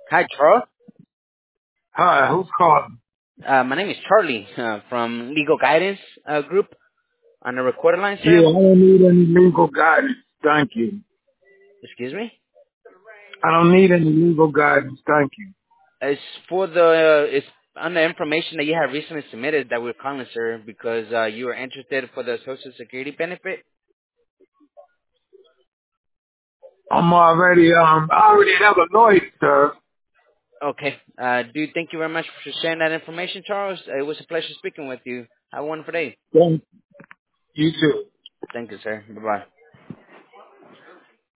Hi, Charles. Hi, who's calling? My name is Charlie from Legal Guidance Group on the recorded line, Yeah, sir. I don't need any legal guidance. Thank you. Excuse me. I don't need any legal guidance. Thank you. It's on the information that you have recently submitted that we're calling, sir, because you were interested for the Social Security benefit. I already have a lawyer, sir. Okay. Thank you very much for sharing that information, Charles. It was a pleasure speaking with you. Have a wonderful day. Thank you too. Thank you, sir. Bye bye.